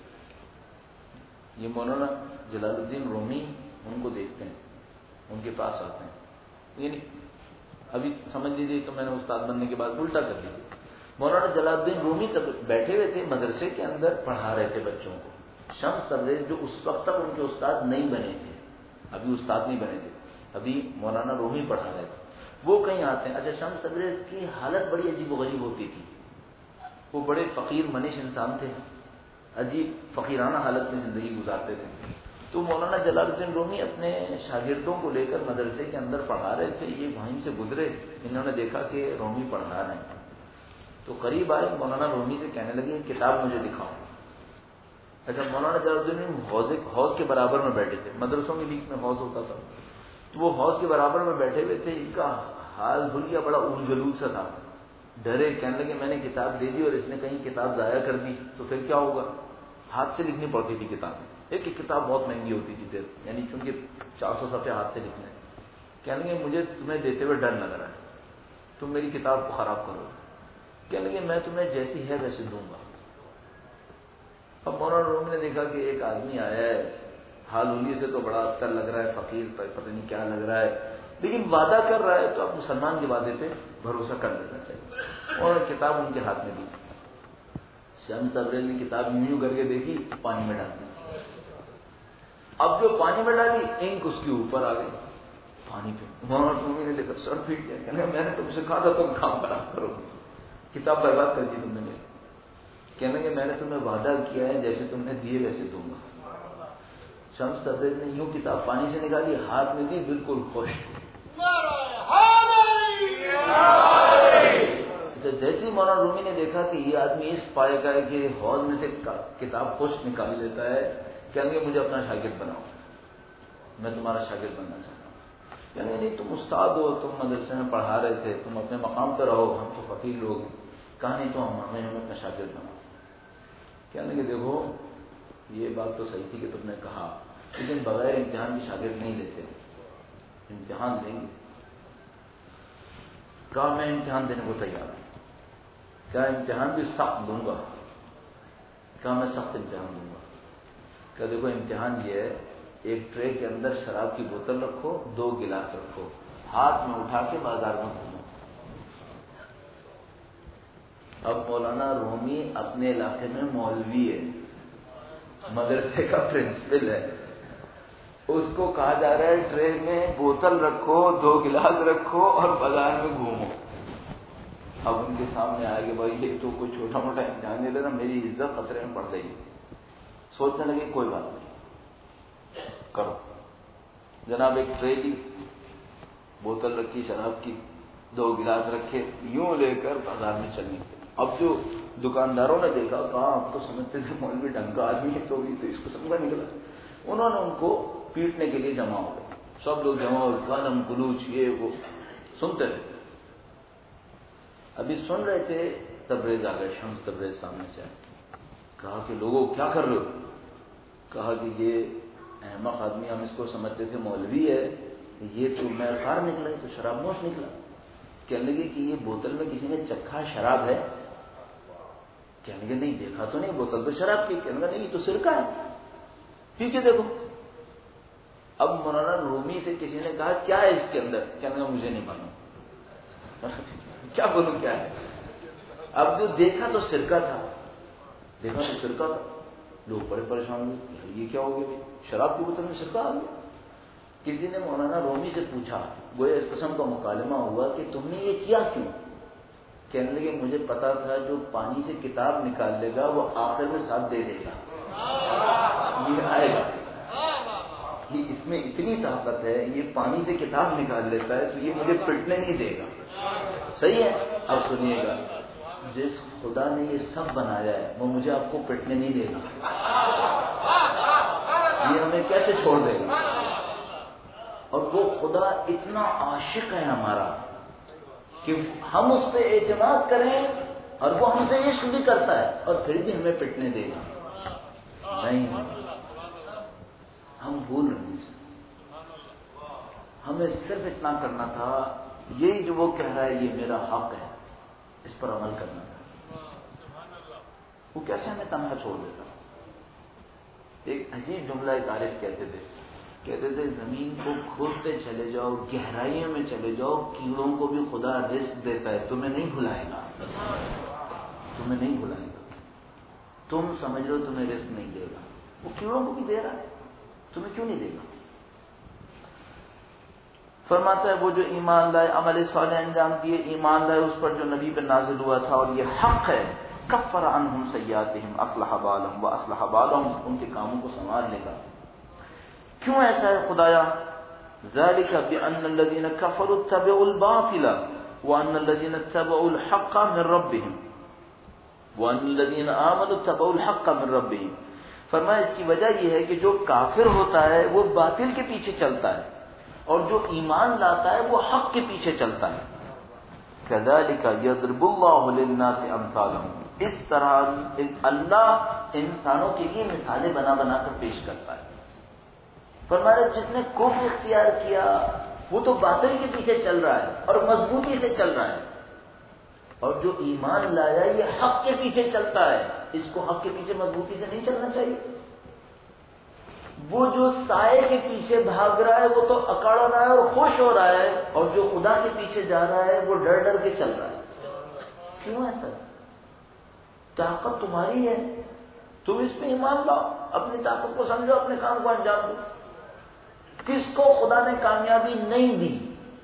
[SPEAKER 2] یہ مولانا جلال الدین رومی ان کو دیکھتے ہیں, ان کے پاس آتے ہیں. یعنی ابھی سمجھ لیجیے تو میں نے استاد بننے کے بعد الٹا کر دیا. مولانا جلال الدین رومی بیٹھے ہوئے تھے مدرسے کے اندر, پڑھا رہے تھے بچوں کو. شمس تبریز جو اس وقت تک ان کے استاد نہیں بنے تھے, ابھی استاد نہیں بنے تھے, ابھی مولانا رومی پڑھا رہے تھے, وہ کہیں آتے ہیں. اچھا شمس تبریز کی حالت بڑی عجیب و غریب ہوتی تھی. وہ بڑے فقیر منش انسان تھے, عجیب فقیرانہ حالت میں زندگی گزارتے تھے. تو مولانا جلال الدین رومی اپنے شاگردوں کو لے کر مدرسے کے اندر پڑھا رہے تھے. یہ وہیں سے گزرے, انہوں نے دیکھا کہ رومی پڑھا رہے ہیں, تو قریب آئے, مولانا رومی سے کہنے لگے کتاب مجھے دکھاؤ. اچھا مولانا جلال الدین رومی حوض کے برابر میں بیٹھے تھے, مدرسوں کے بیچ میں حوض ہوتا تھا, تو وہ حوض کے برابر میں بیٹھے ہوئے تھے. ان کا حال بھولیا بڑا اولجلول سا تھا, ڈرے, کہنے لگے میں نے کتاب دے دی اور اس نے کہیں کتاب ضائع کر دی تو پھر کیا ہوگا. ہاتھ سے لکھنی پڑتی تھی کتاب, ایک کتاب بہت مہنگی ہوتی تھی پھر, یعنی چونکہ 400 صفحے ہاتھ سے لکھنے. کہنے لگے مجھے تمہیں دیتے ہوئے ڈر لگ رہا ہے, تم میری کتاب کو خراب کرو. کہنے لگے میں تمہیں جیسی ہے ویسے دوں گا. اب مولانا رومی نے دیکھا کہ ایک آدمی آیا ہے, حال ہولی سے تو بڑا ابتر لگ رہا ہے, فقیر پتہ نہیں کیا لگ رہا ہے, لیکن وعدہ کر رہا ہے, تو اب مسلمان کے وعدے پہ بھروسہ کر لینا چاہیے. اور کتاب ان کے ہاتھ میں دی. شمس تبریز نے کتاب یوں کر کے دیکھی, پانی میں ڈال دی. اب جو پانی میں ڈالی, انک اس کے اوپر آ گئی پانی پہ. مولانا رومی نے دیکھا, سر پھیٹ گیا, کہنے میں نے تم سے کہا تھا تم کام خراب کرو, کتاب برباد کر دی تم نے. کہنے کہ میں نے تمہیں وعدہ کیا ہے جیسے تم نے دیے ویسے دوں گا. شمس تبریز نے یوں کتاب پانی سے نکالی, ہاتھ میں دی, بالکل خوش. جیسے مولانا رومی نے دیکھا کہ یہ آدمی اس پائے کا ہے کہ حوض میں سے کتاب خوش نکال لیتا ہے, کہیں گے مجھے اپنا شاگرد بناؤ, میں تمہارا شاگرد بننا چاہتا ہوں. کہیں نہیں تم استاد ہو, تم مدرسے میں پڑھا رہے تھے, تم اپنے مقام پہ رہو, ہم تو فقیر لوگ ہیں. کہا نہیں تو ہمیں اپنا شاگرد بناؤ. کہنے کہ دیکھو یہ بات تو صحیح تھی کہ تم نے کہا, لیکن بغیر امتحان کی شاگرد نہیں لیتے, امتحان دیں گے. کہا میں امتحان دینے کو تیار ہوں. کیا امتحان بھی سخت دوں گا. کہا میں سخت امتحان دوں گا. کہ دیکھو امتحان یہ ہے, ایک ٹرے کے اندر شراب کی بوتل رکھو, 2 گلاس رکھو, ہاتھ میں اٹھا کے بازار میں گھومو. اب مولانا رومی اپنے علاقے میں مولوی ہے, مدرسے کا پرنسپل ہے, اس کو کہا جا رہا ہے ٹرے میں بوتل رکھو, 2 گلاس رکھو اور بازار میں گھومو. اب ان کے سامنے آئے کہ بھائی یہ تو کوئی چھوٹا موٹا امتحان نہیں لینا, میری عزت خطرے میں پڑ گئی. سوچنے لگے کوئی بات نہیں, کرو. جناب ایک ٹرے لی, بوتل رکھی شراب کی, 2 گلاس رکھے, یوں لے کر بازار میں چل نکلے. اب جو دکانداروں نے دیکھا, کہا اب تو سمجھتے تھے مولوی ڈھنگ کا آدمی ہے, تو اس قسم کا نکلا. انہوں نے ان کو پیٹنے کے لیے جمع ہو گئے, سب لوگ جمع ہو, گالم گلوچ یہ وہ سنتے رہے. ابھی سن رہے تھے, تبریز آ گئے, شمس تبریز سامنے سے آئے. کہا کہ لوگوں کیا کر رہے ہو. کہا کہ یہ احمق آدمی, ہم اس کو سمجھتے تھے مولوی ہے, یہ تو میں خار نکلا, تو شراب نوش نکلا. کہنے لگے کہ یہ بوتل میں کسی نے چکھا شراب ہے. کہنے لگے نہیں دیکھا تو نہیں, بوتل تو شراب کی. کہنے لگا نہیں یہ تو سرکہ ہے, پیچھے دیکھو. اب مولانا رومی سے کسی نے کہا کیا ہے اس کے اندر. کہنے لگا مجھے نہیں معلوم. کیا بولوں کیا ہے. اب جو دیکھا تو سرکہ تھا, دیکھا تو سرکہ تھا. لوگ بڑے پریشان ہوئے, یہ کیا ہو گیا, شراب کی بوتل میں سرکہ آ گیا. کسی نے مولانا رومی سے پوچھا, گویا اس قسم کا مکالمہ ہوا کہ تم نے یہ کیا کیوں. کہنے لگے مجھے پتا تھا جو پانی سے کتاب نکال لے گا وہ آخر میں ساتھ دے دے گا, یہ آئے گا. یہ اس میں اتنی طاقت ہے, یہ پانی سے کتاب نکال لیتا ہے, تو یہ مجھے پٹنے نہیں دے گا. صحیح ہے. اب سنیے گا, جس خدا نے یہ سب بنایا ہے وہ مجھے آپ کو پٹنے نہیں دے گا. یہ ہمیں کیسے چھوڑ دے گا. اور وہ خدا اتنا عاشق ہے ہمارا کہ ہم اس پہ اعتماد کریں اور وہ ہم سے عشق بھی کرتا ہے اور پھر بھی ہمیں پٹنے دے گا؟ نہیں، ہم بھول رہے ہیں. ہمیں صرف اتنا کرنا تھا، یہی جو وہ کہہ رہا ہے یہ میرا حق ہے، اس پر عمل کرنا تھا. وہ کیسے ہمیں تنہا چھوڑ دیتا. ایک عجیب جملہ ایک عارف کہتے تھے زمین کو کھودتے چلے جاؤ، گہرائیوں میں چلے جاؤ، کیڑوں کو بھی خدا رزق دیتا ہے، تمہیں نہیں بھلائے گا، تمہیں نہیں بھلائے گا. تم سمجھ لو تمہیں رزق نہیں دے گا، وہ کیڑوں کو بھی دے رہا ہے، تمہیں کیوں نہیں دے گا؟ فرماتا ہے وہ جو ایمان لائے، عمل صالح انجام دیے، ایمان لائے اس پر جو نبی پہ نازل ہوا تھا اور یہ حق ہے، کفر عنہم سیئاتہم اصلح بالہم واصلح بالہم، ان کے کاموں کو سنوار لے گا. کیوں ایسا ہے خدایا؟ ذالک بان الذین کفروا اتبعوا الباطل وان الذین اتبعوا الحق من ربہم وان الذین آمنوا اتبعوا الحق من ربہم. فرمایا اس کی وجہ یہ ہے کہ جو کافر ہوتا ہے وہ باطل کے پیچھے چلتا ہے اور جو ایمان لاتا ہے وہ حق کے پیچھے چلتا ہے. کذالک یضرب اللہ للناس امثالہم، اس طرح اللہ انسانوں کے لیے مثالیں بنا بنا کر پیش کرتا ہے. فرمایا جس نے کفر اختیار کیا وہ تو باطل کے پیچھے چل رہا ہے اور مضبوطی سے چل رہا ہے، اور جو ایمان لایا یہ حق کے پیچھے چلتا ہے، اس کو حق کے پیچھے مضبوطی سے نہیں چلنا چاہیے. وہ جو سائے کے پیچھے بھاگ رہا ہے وہ تو اکڑ رہا ہے اور خوش ہو رہا ہے، اور جو خدا کے پیچھے جا رہا ہے وہ ڈر ڈر کے چل رہا ہے. کیوں ایسا؟ طاقت تمہاری ہے، تم اس پہ ایمان لاؤ، اپنی طاقت کو سمجھو، اپنے کام کو انجام دو. کس کو خدا نے کامیابی نہیں دی؟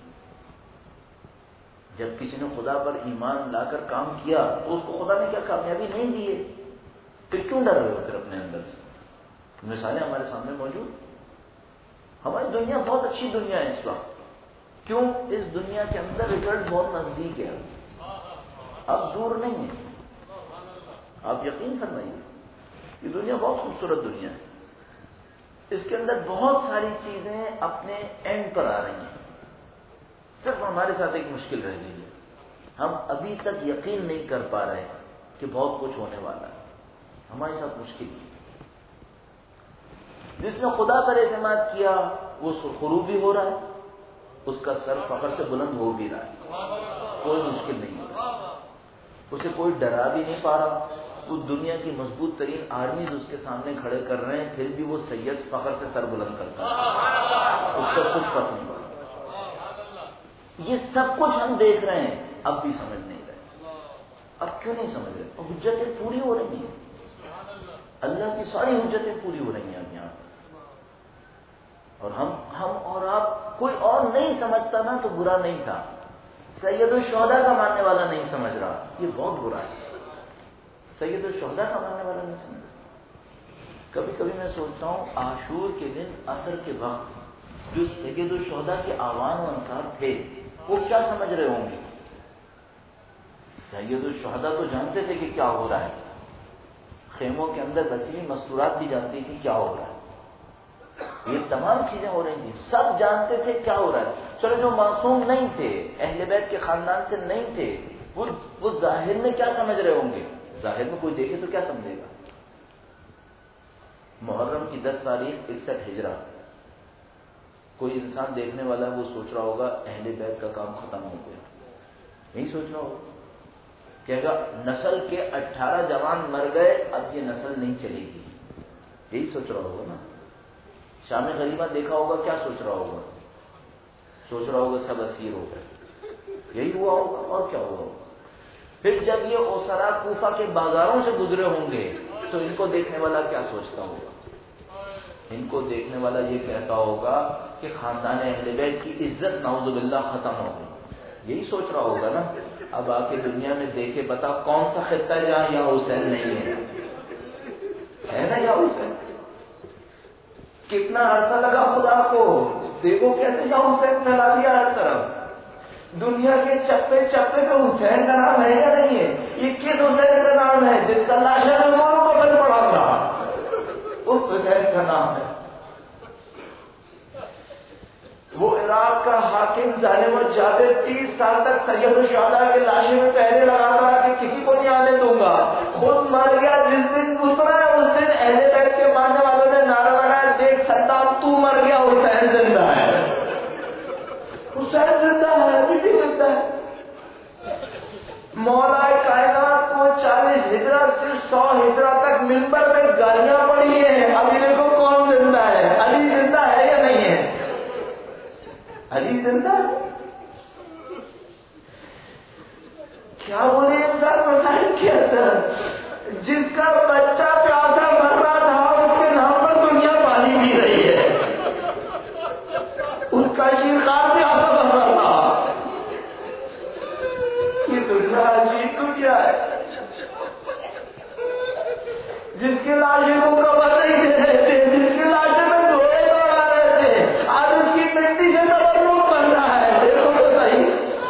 [SPEAKER 2] جب کسی نے خدا پر ایمان لا کر کام کیا تو اس کو خدا نے کیا کامیابی نہیں دی ہے؟ پھر کیوں ڈر رہے ہو پھر اپنے اندر سے؟ مثالیں ہمارے سامنے موجود. ہماری دنیا بہت اچھی دنیا ہے اس وقت. کیوں؟ اس دنیا کے اندر رزلٹ بہت نزدیک ہے، اب دور نہیں ہے. آپ یقین فرمائیے یہ دنیا بہت خوبصورت دنیا ہے، اس کے اندر بہت ساری چیزیں اپنے اینڈ پر آ رہی ہیں. صرف ہمارے ساتھ ایک مشکل رہ گئی ہے، ہم ابھی تک یقین نہیں کر پا رہے کہ بہت کچھ ہونے والا ہے. ہمارے ساتھ مشکل ہے. جس نے خدا پر اعتماد کیا وہ سرخرو بھی ہو رہا ہے، اس کا سر فخر سے بلند ہو بھی رہا ہے، کوئی مشکل نہیں ہے، اسے کوئی ڈرا بھی نہیں پا رہا. وہ دنیا کی مضبوط ترین آرمیز اس کے سامنے کھڑے کر رہے ہیں، پھر بھی وہ سید فخر سے سر بلند کرتا ہے، اس کا کچھ فرق نہیں پڑتا. یہ سب کچھ ہم دیکھ رہے ہیں، اب بھی سمجھ نہیں رہے. اب کیوں نہیں سمجھ رہے؟ حجتیں پوری ہو رہی ہیں، اللہ کی ساری حجتیں پوری ہو رہی ہیں اب یہاں. اور ہم اور آپ، کوئی اور نہیں سمجھتا نا تو برا نہیں تھا. سید الشہداء کا ماننے والا نہیں سمجھ رہا، یہ بہت برا ہے. سید الشہداء کا ماننے والا نہیں سمجھ رہا. کبھی کبھی میں سوچتا ہوں عاشور کے دن عصر کے وقت جو سید الشہداء کے آوان و انصار تھے وہ کیا سمجھ رہے ہوں گے؟ سید الشہداء تو جانتے تھے کہ کیا ہو رہا ہے، خیموں کے اندر بسی مستورات بھی جانتی تھی کیا ہو رہا ہے، یہ تمام چیزیں ہو رہی تھیں، سب جانتے تھے کیا ہو رہا ہے. چلو جو معصوم نہیں تھے، اہل بیت کے خاندان سے نہیں تھے، وہ ظاہر میں کیا سمجھ رہے ہوں گے؟ ظاہر میں کوئی دیکھے تو کیا سمجھے گا؟ محرم کی 10 تاریخ 61 ہجرہ، کوئی انسان دیکھنے والا وہ سوچ رہا ہوگا اہل بیت کا کام ختم ہو گیا. نہیں سوچ رہا ہوگا، کہے گا نسل کے 18 جوان مر گئے، اب یہ نسل نہیں چلے گی. یہی سوچ رہا ہوگا نا. شام غریبہ دیکھا ہوگا، کیا سوچ رہا ہوگا؟ سوچ رہا ہوگا سب اسیر ہو گئے. یہی ہوا ہوگا، اور کیا ہوا ہوگا؟ پھر جب یہ اوسرا کوفہ کے بازاروں سے گزرے ہوں گے تو ان کو دیکھنے والا کیا سوچتا ہوگا؟ ان کو دیکھنے والا یہ کہتا ہوگا کہ خاندان اہل بیت کی عزت نعوذ باللہ ختم ہو گئی. یہی سوچ رہا ہوگا نا. اب آ کے دنیا میں دیکھے بتا کون سا خطہ ہے جہاں یا حسین نہیں ہے نا یا حسین؟ کتنا عرصہ لگا خدا کو، دیکھو کیسے یا حسین پھیلا دیا ہر طرف. دنیا کے چپے چپے پہ حسین کا نام ہے یا نہیں ہے؟ یہ کس حسین کا نام ہے؟ جس کا لاشا مولوں کا بل پڑا رہا، اس حسین کا نام ہے. وہ
[SPEAKER 1] عراق کا حاکم ظالم الجابر 30 سال تک سید الشہداء کی لاشیں میں پہرے لگاتا رہا کہ کسی کو نہیں آنے دوں گا، خود مر گیا۔ جس دن گزرا ہے اس دن اہل بیت کے ماننے والوں نے نعرہ لگایا، دیکھ صدام تو مر گیا، حسین زندہ ہے، حسین زندہ ہے، ابھی بھی زندہ ہے۔ مولا کائنات کو 40 ہجرہ سے 100 ہجرہ تک منبر میں گالیاں پڑی ہیں، ابھی دیکھو کون زندہ ہے۔ علی زندہ ہے یا نہیں ہے؟ علی زندہ ہے؟ کیا بولے انسان مسائل کے اندر؟ جس کا بچہ پیاسا مر رہا تھا اس کے نام پر دنیا پانی پی رہی ہے، اس کا شیرخوار پیاسا مر رہا تھا۔ یہ دنیا عجیب دنیا ہے، جس کی لاشیں کو قبر نہیں دے رہے تھے، جس کی لاشیں میں گھوڑے دوڑا رہے تھے، آج اس کی مٹی سے تبرک بن رہا ہے۔ دیکھو تو صحیح،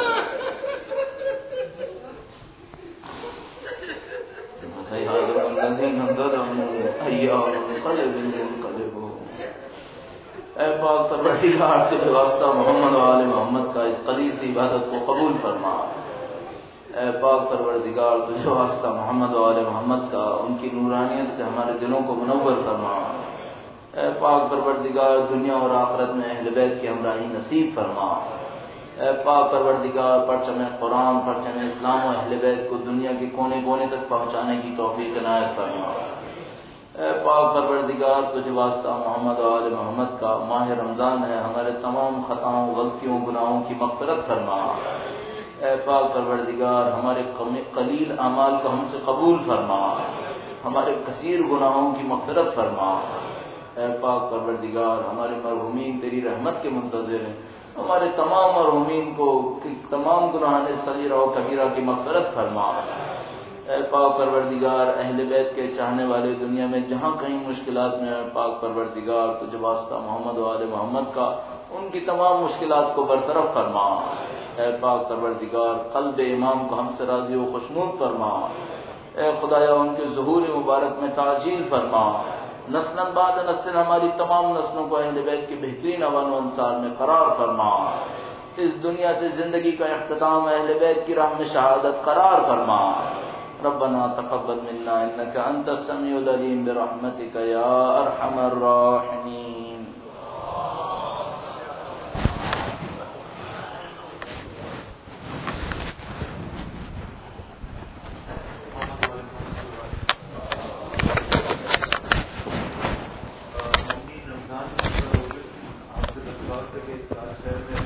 [SPEAKER 2] اے پاک پروردگار تجھے واسطہ محمد و آل محمد کا اس قلیل سی عبادت کو قبول فرما۔ اے پاک پروردگار تجھے واسطہ محمد و آل محمد کا ان کی نورانیت سے ہمارے دلوں کو منور فرما۔ اے پاک پروردگار دنیا اور آخرت میں اہل بیت کی ہمراہی نصیب فرما۔ اے پاک پروردگار پرچم قرآن، پرچم اسلام و اہل بیت کو دنیا کے کونے کونے تک پہنچانے کی توفیق عنایت فرما۔ اے پاک پروردگار تجھے واسطہ محمد و آل محمد کا ماہ رمضان ہے، ہمارے تمام خطاؤں، غلطیوں، گناہوں کی مغفرت فرما۔ اے پاک پروردگار ہمارے قلیل اعمال کو ہم سے قبول فرما، ہمارے کثیر گناہوں کی مغفرت فرما۔ اے پاک پروردگار ہمارے مرحومین تیری رحمت کے منتظر ہیں، ہمارے تمام مرحومین کو تمام گناہان صغیرہ و کبیرہ کی مغفرت فرما۔ اے پاک پروردگار اہل بیت کے چاہنے والے دنیا میں جہاں کہیں مشکلات میں ہیں، پاک پروردگار تجھے واسطہ محمد و آل محمد کا ان کی تمام مشکلات کو برطرف فرما۔ اے پاک پروردگار قلب امام کو ہم سے راضی و خوشنود فرما۔ اے خدایا ان کے ظہور مبارک میں تعجیل فرما۔ نسل بعد نسل ہماری تمام نسلوں کو اہل بیت کے بہترین اوان و انصار میں قرار فرما۔ اس دنیا سے زندگی کا اختتام اہل بیت کی راہ میں شہادت قرار فرما۔ ربنا تقبل منا انك انت السميع العليم برحمتك يا ارحم الراحمين۔ رمضان